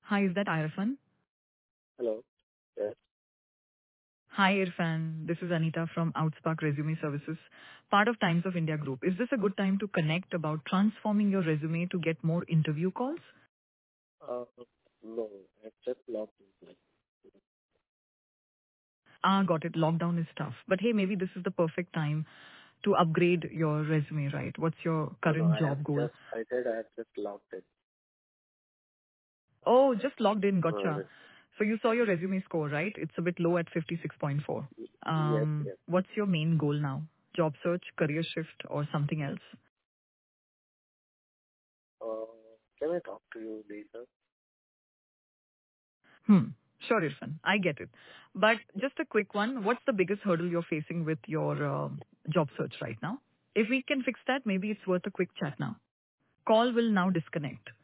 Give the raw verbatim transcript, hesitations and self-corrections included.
Hi, is that Irfan? Hello. Yes. Hi, Irfan. This is Anita from Outspark Resume Services, part of Times of India Group. Is this a good time to connect about transforming your resume to get more interview calls? Uh, no, I just logged in. Ah, got it. Lockdown is tough. But hey, maybe this is the perfect time to upgrade your resume, right? What's your No, no, current I have job goal? just, I said I have just logged in. Oh, just logged in. Uh, Gotcha. So you saw your resume score, right? It's a bit low at fifty-six point four. yes, Um, yes. what's your main goal now? Job search, career shift, or something else? Uh, can I talk to you later? Hmm. Sure, Irfan. I get it. But just a quick one. What's the biggest hurdle you're facing with your uh, job search right now? If we can fix that, maybe it's worth a quick chat now. Call will now disconnect.